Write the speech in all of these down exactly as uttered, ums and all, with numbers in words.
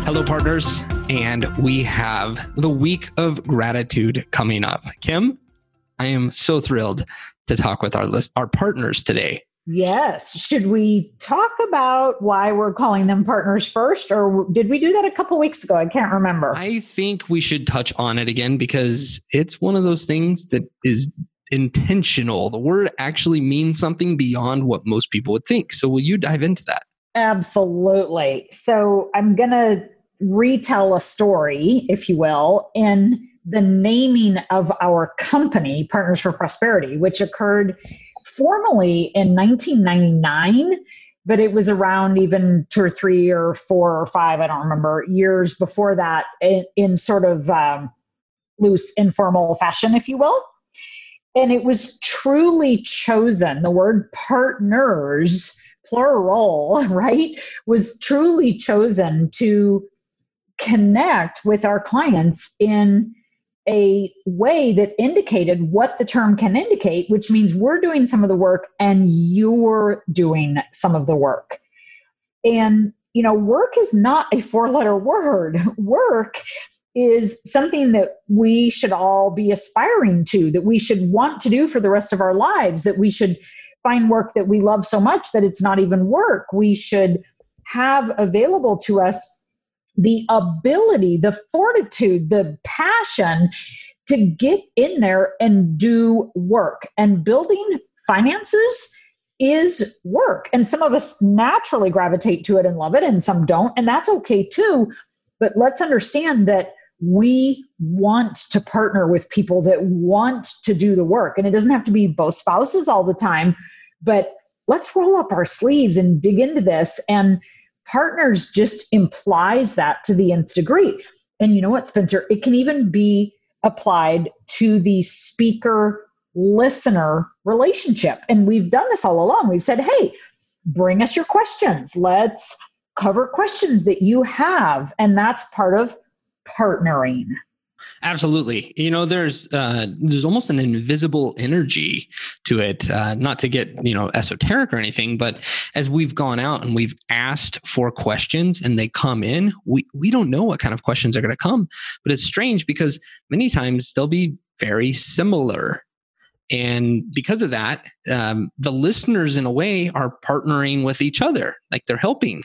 Hello, partners. And we have the week of gratitude coming up. Kim, I am so thrilled to talk with our list, our partners today. Yes. Should we talk about why we're calling them partners first, or did we do that a couple weeks ago? I can't remember. I think we should touch on it again because it's one of those things that is intentional. The word actually means something beyond what most people would think. So will you dive into that? Absolutely. So I'm going to retell a story, if you will, in the naming of our company, Partners for Prosperity, which occurred formally in nineteen ninety-nine, but it was around even two or three or four or five, I don't remember, years before that in, in sort of um, loose, informal fashion, if you will. And it was truly chosen. The word partners, plural, right, was truly chosen to connect with our clients in a way that indicated what the term can indicate, which means we're doing some of the work and you're doing some of the work. And, you know, work is not a four-letter word. Work is something that we should all be aspiring to, that we should want to do for the rest of our lives, that we should find work that we love so much that it's not even work. We should have available to us the ability, the fortitude, the passion to get in there and do work. And building finances is work. And some of us naturally gravitate to it and love it, and some don't. And that's okay too. But let's understand that we want to partner with people that want to do the work. And it doesn't have to be both spouses all the time, but let's roll up our sleeves and dig into this. And partners just implies that to the nth degree. And you know what, Spencer? It can even be applied to the speaker-listener relationship. And we've done this all along. We've said, hey, bring us your questions. Let's cover questions that you have. And that's part of partnering. Absolutely. You know, there's uh, there's almost an invisible energy to it, uh, not to get, you know, esoteric or anything, but as we've gone out and we've asked for questions and they come in, we, we don't know what kind of questions are going to come. But it's strange because many times they'll be very similar. And because of that, um, the listeners in a way are partnering with each other, like they're helping.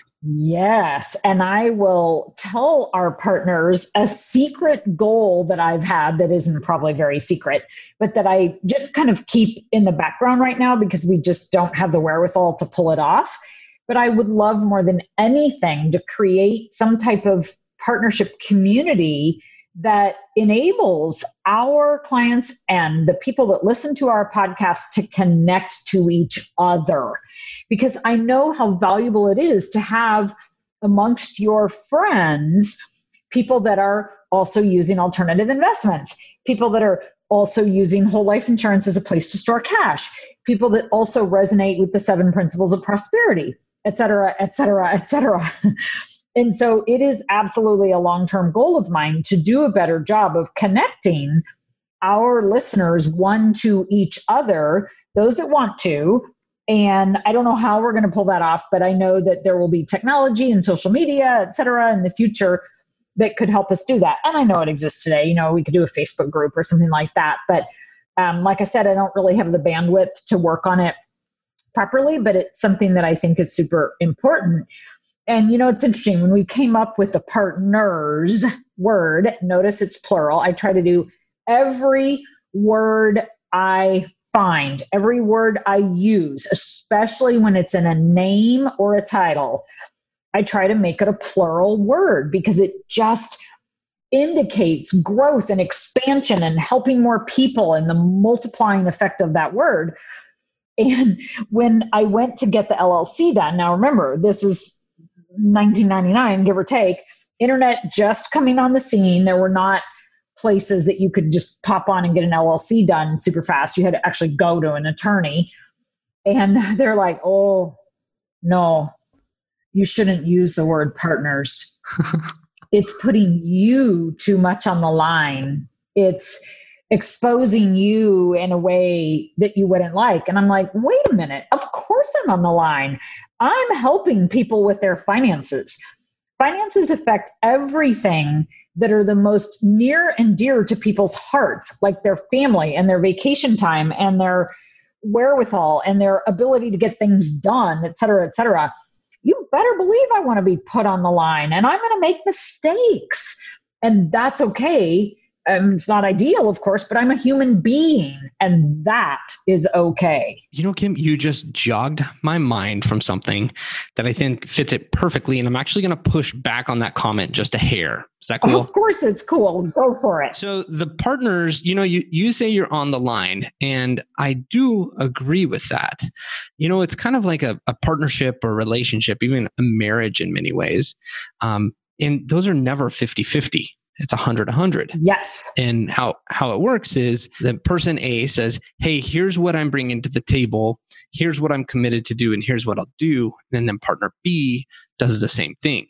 Yes. And I will tell our partners a secret goal that I've had that isn't probably very secret, but that I just kind of keep in the background right now because we just don't have the wherewithal to pull it off. But I would love more than anything to create some type of partnership community that enables our clients and the people that listen to our podcast to connect to each other. Because I know how valuable it is to have amongst your friends people that are also using alternative investments, people that are also using whole life insurance as a place to store cash, people that also resonate with the seven principles of prosperity, et cetera, et cetera, et cetera. And so it is absolutely a long-term goal of mine to do a better job of connecting our listeners one to each other, those that want to. And I don't know how we're going to pull that off, but I know that there will be technology and social media, et cetera, in the future that could help us do that. And I know it exists today. You know, we could do a Facebook group or something like that. But um, like I said, I don't really have the bandwidth to work on it properly, but it's something that I think is super important. And, you know, it's interesting. When we came up with the partners word, notice it's plural. I try to do every word I find, every word I use, especially when it's in a name or a title, I try to make it a plural word because it just indicates growth and expansion and helping more people and the multiplying effect of that word. And when I went to get the L L C done, now remember, this is nineteen ninety-nine, give or take, internet just coming on the scene. There were not places that you could just pop on and get an L L C done super fast. You had to actually go to an attorney. And they're like, oh, no, you shouldn't use the word partners. It's putting you too much on the line. It's exposing you in a way that you wouldn't like. And I'm like, wait a minute, of course I'm on the line. I'm helping people with their finances. finances affect everything that are the most near and dear to people's hearts, like their family and their vacation time and their wherewithal and their ability to get things done, et cetera, et cetera. You better believe I want to be put on the line, and I'm going to make mistakes. And that's okay. Um, it's not ideal, of course, but I'm a human being, and that is okay. You know, Kim, you just jogged my mind from something that I think fits it perfectly. And I'm actually going to push back on that comment just a hair. Is that cool? Of course it's cool. Go for it. So the partners, you know, you, you say you're on the line, and I do agree with that. You know, it's kind of like a, a partnership or relationship, even a marriage in many ways. Um, and those are never fifty-fifty. It's one hundred one hundred. Yes. And how, how it works is the person A says, hey, here's what I'm bringing to the table. Here's what I'm committed to do. And here's what I'll do. And then partner B does the same thing.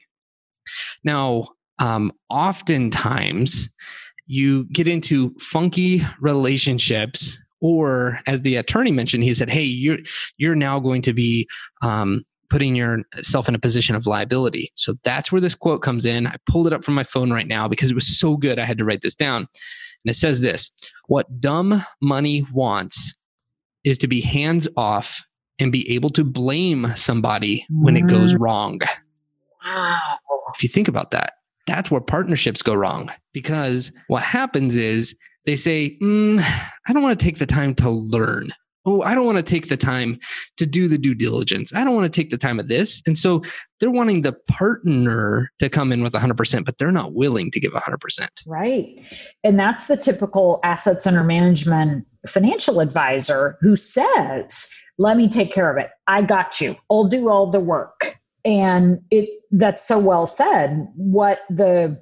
Now, um, oftentimes you get into funky relationships, or as the attorney mentioned, he said, hey, you're, you're now going to be, um, putting yourself in a position of liability. So that's where this quote comes in. I pulled it up from my phone right now because it was so good. I had to write this down. And it says this: what dumb money wants is to be hands off and be able to blame somebody when it goes wrong. Wow. If you think about that, that's where partnerships go wrong, because what happens is they say, mm, I don't want to take the time to learn. Oh, I don't want to take the time to do the due diligence. I don't want to take the time of this. And so they're wanting the partner to come in with one hundred percent, but they're not willing to give one hundred percent. Right. And that's the typical assets under management financial advisor who says, let me take care of it. I got you. I'll do all the work. And it that's so well said. What the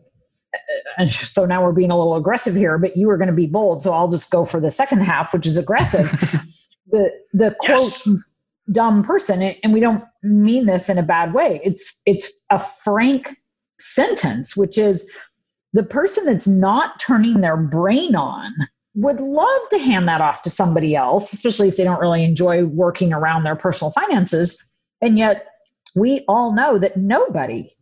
so now we're being a little aggressive here, but you were going to be bold. So I'll just go for the second half, which is aggressive. the the quote yes. dumb person, and we don't mean this in a bad way. It's it's a frank sentence, which is the person that's not turning their brain on would love to hand that off to somebody else, especially if they don't really enjoy working around their personal finances. And yet we all know that nobody,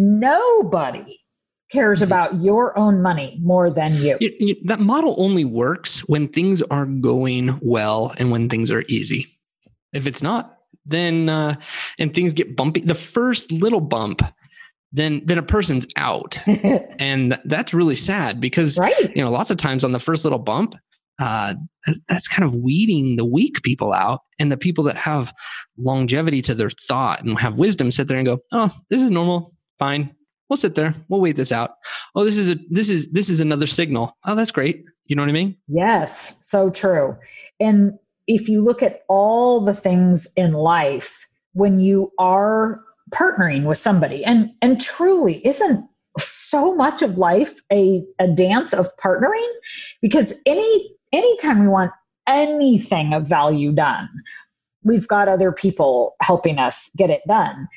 nobody cares about your own money more than you. You, you. That model only works when things are going well and when things are easy. If it's not, then uh, and things get bumpy, the first little bump, then then a person's out, and that's really sad because right. you know lots of times on the first little bump, uh, that's kind of weeding the weak people out, and the people that have longevity to their thought and have wisdom sit there and go, oh, this is normal, fine. We'll sit there. We'll wait this out. Oh, this is a this is this is another signal. Oh, that's great. You know what I mean? Yes, so true. And if you look at all the things in life, when you are partnering with somebody, and and truly, isn't so much of life a, a dance of partnering? Because any anytime we want anything of value done, we've got other people helping us get it done.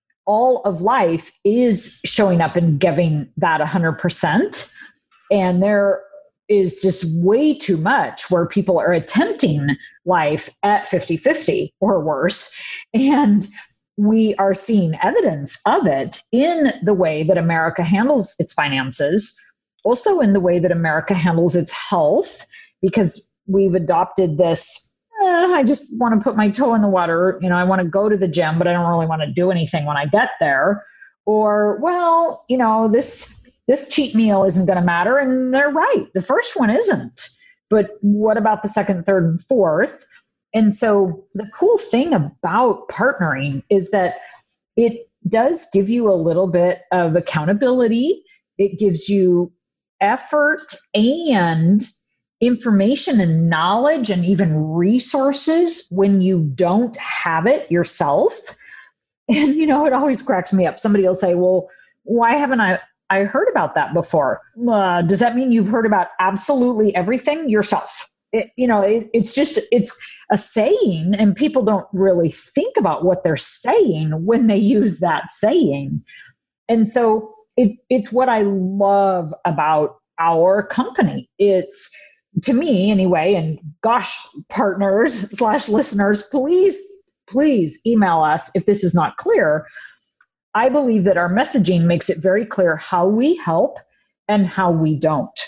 All of life is showing up and giving that one hundred percent. And there is just way too much where people are attempting life at fifty-fifty or worse. And we are seeing evidence of it in the way that America handles its finances, also in the way that America handles its health, because we've adopted this Uh, I just want to put my toe in the water. You know, I want to go to the gym, but I don't really want to do anything when I get there. Or, well, you know, this this cheat meal isn't going to matter. And they're right. The first one isn't. But what about the second, third, and fourth? And so the cool thing about partnering is that it does give you a little bit of accountability. It gives you effort and information and knowledge and even resources when you don't have it yourself. And, you know, it always cracks me up. Somebody will say, well, why haven't I, I heard about that before? Uh, does that mean you've heard about absolutely everything yourself? It, you know, it, it's just, it's a saying, and people don't really think about what they're saying when they use that saying. And so it, it's what I love about our company. It's, to me anyway, and gosh, partners slash listeners, please, please email us if this is not clear. I believe that our messaging makes it very clear how we help and how we don't.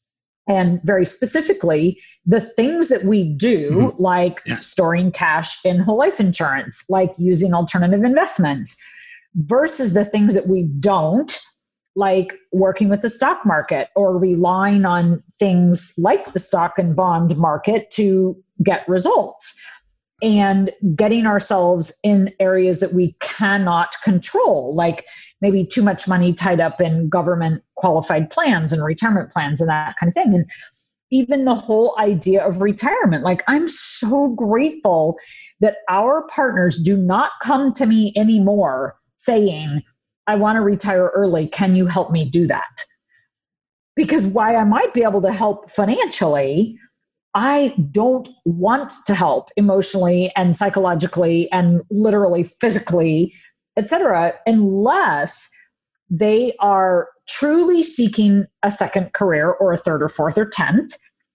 And very specifically, the things that we do, mm-hmm. like yeah. storing cash in whole life insurance, like using alternative investments, versus the things that we don't, like working with the stock market or relying on things like the stock and bond market to get results, and getting ourselves in areas that we cannot control, like maybe too much money tied up in government qualified plans and retirement plans and that kind of thing. And even the whole idea of retirement, like I'm so grateful that our partners do not come to me anymore saying, I want to retire early. Can you help me do that? Because while I might be able to help financially, I don't want to help emotionally and psychologically and literally physically, et cetera, unless they are truly seeking a second career or a third or fourth or tenth,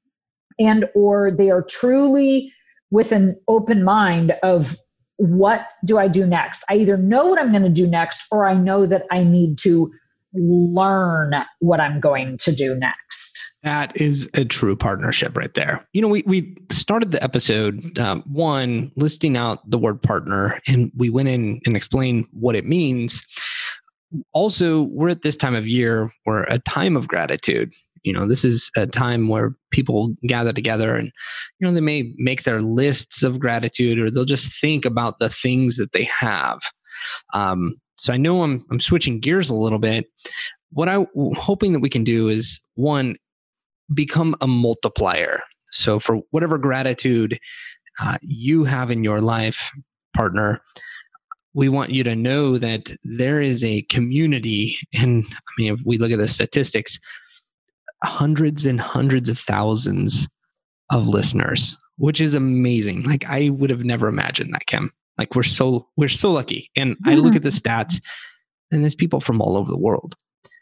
and or they are truly with an open mind of what do I do next? I either know what I'm going to do next, or I know that I need to learn what I'm going to do next. That is a true partnership right there. You know, we we started the episode, um, one, listing out the word partner, and we went in and explained what it means. Also, we're at this time of year, we're a time of gratitude. You know, this is a time where people gather together and, you know, they may make their lists of gratitude, or they'll just think about the things that they have. Um, so I know I'm I'm switching gears a little bit. What I'm hoping that we can do is, one, become a multiplier. So for whatever gratitude uh, you have in your life, partner, we want you to know that there is a community. And I mean, if we look at the statistics, hundreds and hundreds of thousands of listeners, which is amazing. Like I would have never imagined that, Kim. Like we're so, we're so lucky. And I look at the stats, and there's people from all over the world.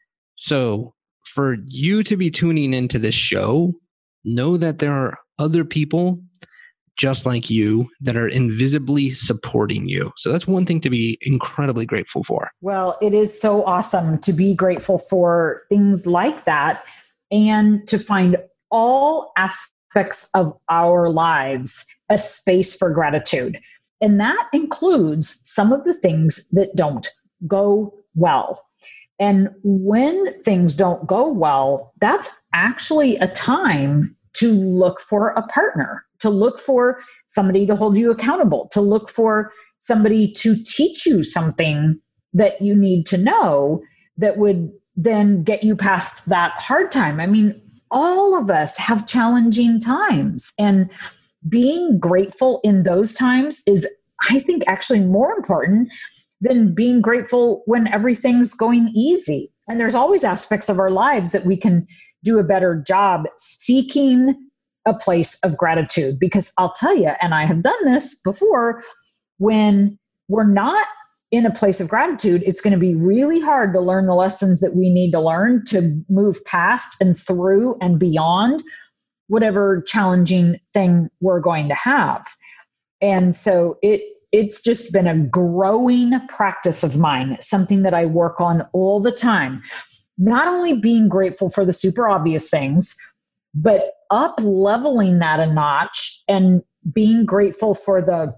So for you to be tuning into this show, know that there are other people just like you that are invisibly supporting you. So that's one thing to be incredibly grateful for. Well, it is so awesome to be grateful for things like that, and to find all aspects of our lives a space for gratitude. And that includes some of the things that don't go well. And when things don't go well, that's actually a time to look for a partner, to look for somebody to hold you accountable, to look for somebody to teach you something that you need to know that would then get you past that hard time. I mean, all of us have challenging times, and being grateful in those times is, I think, actually more important than being grateful when everything's going easy. And there's always aspects of our lives that we can do a better job seeking a place of gratitude. Because I'll tell you, and I have done this before, when we're not in a place of gratitude, it's going to be really hard to learn the lessons that we need to learn to move past and through and beyond whatever challenging thing we're going to have. And so it It's just been a growing practice of mine, something that I work on all the time. Not only being grateful for the super obvious things, but up leveling that a notch and being grateful for the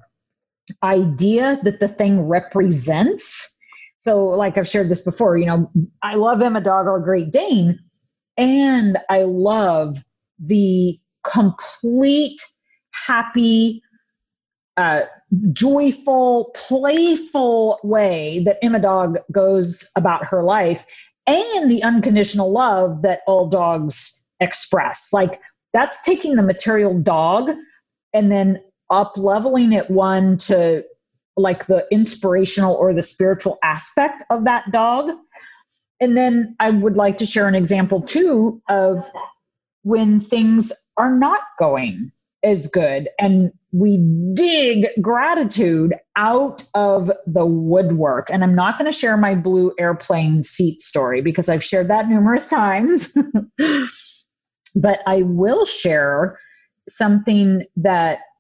idea that the thing represents. So like I've shared this before, you know, I love Emma Dog, our Great Dane, and I love the complete, happy, uh, joyful, playful way that Emma Dog goes about her life, and the unconditional love that all dogs express. Like that's taking the material dog and then up leveling it one to like the inspirational or the spiritual aspect of that dog. And then I would like to share an example too of when things are not going as good, and we dig gratitude out of the woodwork. And I'm not going to share my blue airplane seat story because I've shared that numerous times, but I will share something that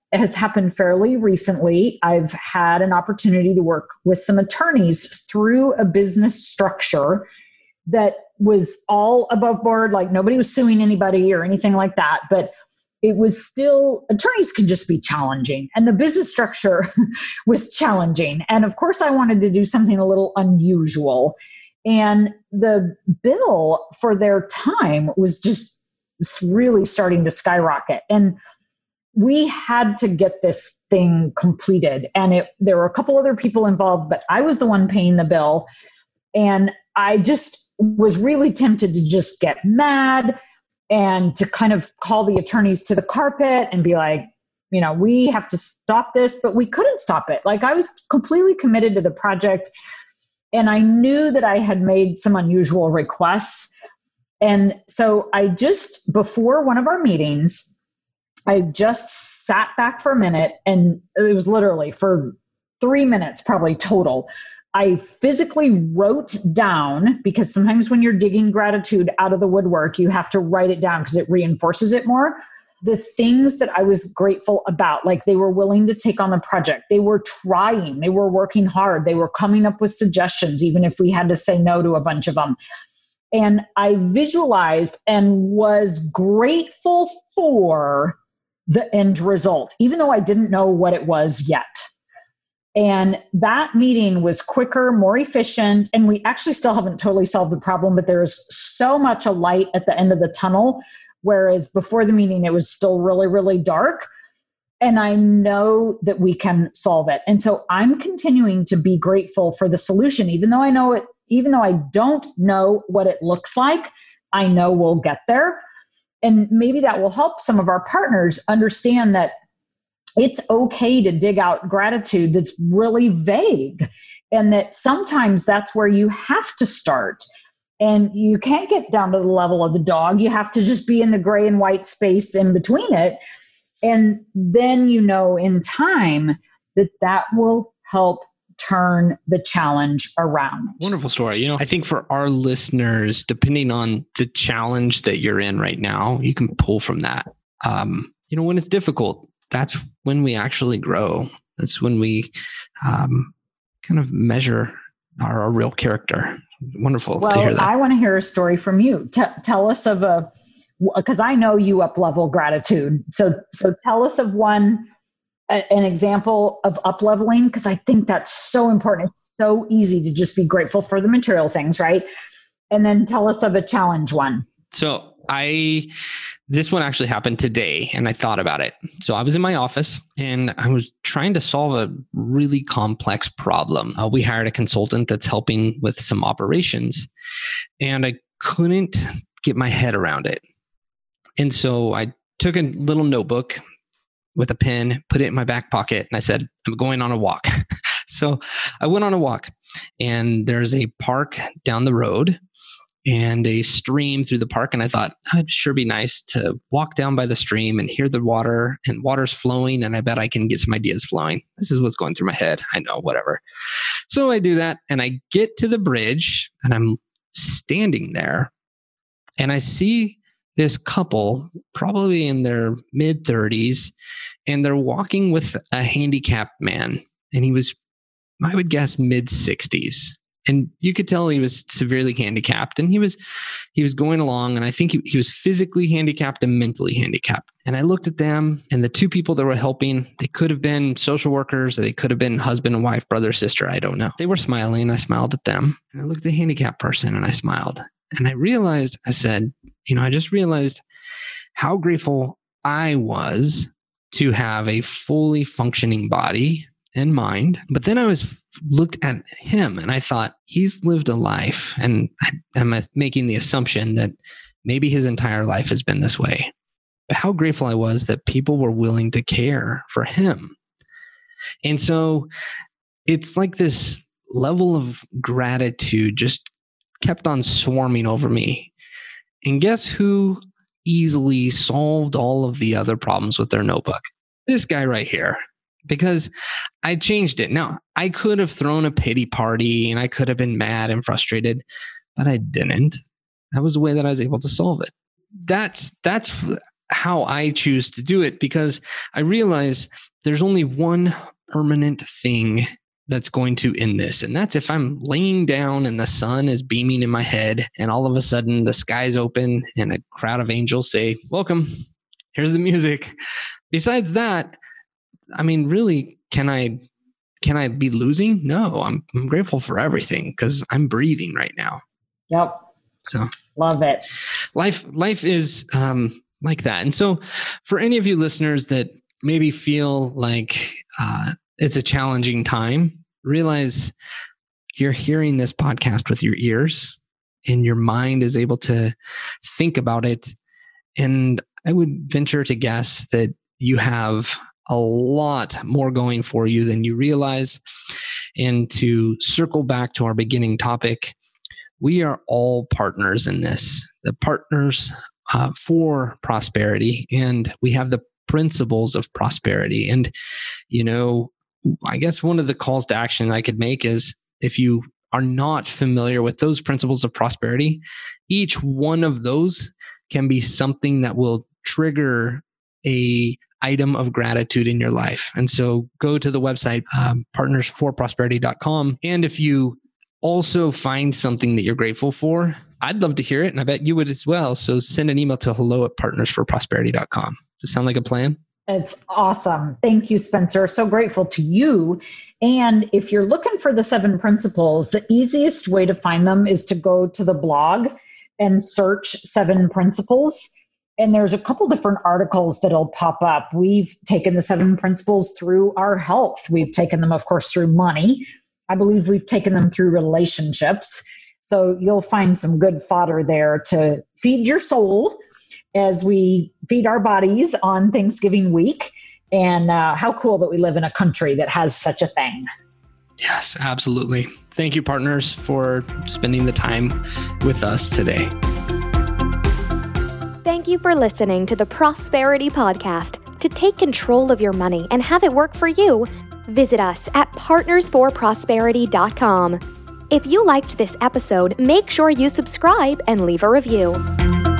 has happened fairly recently. I've had an opportunity to work with some attorneys through a business structure that was all above board, like nobody was suing anybody or anything like that. But it was still, attorneys can just be challenging. And the business structure was challenging. And of course, I wanted to do something a little unusual. And the bill for their time was just really starting to skyrocket. And we had to get this thing completed. And it, there were a couple other people involved, but I was the one paying the bill. And I just was really tempted to just get mad and to kind of call the attorneys to the carpet and be like, you know, we have to stop this, but we couldn't stop it. Like I was completely committed to the project. And I knew that I had made some unusual requests. And so I just, before one of our meetings, I just sat back for a minute, and it was literally for three minutes, probably total. I physically wrote down, because sometimes when you're digging gratitude out of the woodwork, you have to write it down because it reinforces it more. The things that I was grateful about, like they were willing to take on the project. They were trying, they were working hard. They were coming up with suggestions, even if we had to say no to a bunch of them. And I visualized and was grateful for the end result, even though I didn't know what it was yet. And that meeting was quicker, more efficient. And we actually still haven't totally solved the problem, but there's so much a light at the end of the tunnel. Whereas before the meeting, it was still really, really dark. And I know that we can solve it. And so I'm continuing to be grateful for the solution, even though I know it, even though I don't know what it looks like, I know we'll get there. And maybe that will help some of our partners understand that it's okay to dig out gratitude that's really vague, and that sometimes that's where you have to start. And you can't get down to the level of the dog. You have to just be in the gray and white space in between it. And then, you know, in time that that will help turn the challenge around. Wonderful story. You know, I think for our listeners, depending on the challenge that you're in right now, you can pull from that. Um, you know, when it's difficult, that's when we actually grow. That's when we um, kind of measure our, our real character. Wonderful well, to hear that. I want to hear a story from you. T- tell us of a, because I know you up-level gratitude. So, so tell us of one, a, an example of up-leveling, because I think that's so important. It's so easy to just be grateful for the material things, right? And then tell us of a challenge one. So I, this one actually happened today, and I thought about it. So I was in my office and I was trying to solve a really complex problem. Uh, we hired a consultant that's helping with some operations, and I couldn't get my head around it. And so I took a little notebook with a pen, put it in my back pocket, and I said, I'm going on a walk. So I went on a walk, and there's a park down the road and a stream through the park. And I thought, oh, it'd sure be nice to walk down by the stream and hear the water, and water's flowing. And I bet I can get some ideas flowing. This is what's going through my head. I know, whatever. So I do that, and I get to the bridge, and I'm standing there, and I see this couple, probably in their mid thirties, and they're walking with a handicapped man. And he was, I would guess, mid sixties. And you could tell he was severely handicapped, and he was he was going along, and I think he, he was physically handicapped and mentally handicapped. And I looked at them, and the two people that were helping, they could have been social workers, or they could have been husband and wife, brother, sister, I don't know. They were smiling. I smiled at them, and I looked at the handicapped person, and I smiled. And I realized, I said, you know, I just realized how grateful I was to have a fully functioning body and mind. But then I was looked at him, and I thought, he's lived a life, and I'm making the assumption that maybe his entire life has been this way. But how grateful I was that people were willing to care for him. And so it's like this level of gratitude just kept on swarming over me. And guess who easily solved all of the other problems with their notebook? This guy right here. Because I changed it. Now, I could have thrown a pity party, and I could have been mad and frustrated, but I didn't. That was the way that I was able to solve it. That's, that's, how I choose to do it, because I realize there's only one permanent thing that's going to end this. And that's if I'm laying down and the sun is beaming in my head and all of a sudden the sky's open and a crowd of angels say, welcome, here's the music. Besides that, I mean, really, can I can I be losing? No, I'm, I'm grateful for everything because I'm breathing right now. Yep. So love it. Life, life is um, like that. And so for any of you listeners that maybe feel like uh, it's a challenging time, realize you're hearing this podcast with your ears and your mind is able to think about it. And I would venture to guess that you have a lot more going for you than you realize. And to circle back to our beginning topic, we are all partners in this, the partners uh, for prosperity, and we have the principles of prosperity. And, you know, I guess one of the calls to action I could make is if you are not familiar with those principles of prosperity, each one of those can be something that will trigger a item of gratitude in your life. And so go to the website, um, partners for prosperity dot com. And if you also find something that you're grateful for, I'd love to hear it. And I bet you would as well. So send an email to hello at partners for prosperity dot com. Does it sound like a plan? It's awesome. Thank you, Spencer. So grateful to you. And if you're looking for the seven principles, the easiest way to find them is to go to the blog and search seven principles. And there's a couple different articles that'll pop up. We've taken the seven principles through our health. We've taken them, of course, through money. I believe we've taken them through relationships. So you'll find some good fodder there to feed your soul as we feed our bodies on Thanksgiving week. And uh, how cool that we live in a country that has such a thing. Yes, absolutely. Thank you, partners, for spending the time with us today. Thank you for listening to the Prosperity Podcast. To take control of your money and have it work for you, visit us at partners for prosperity dot com. If you liked this episode, make sure you subscribe and leave a review.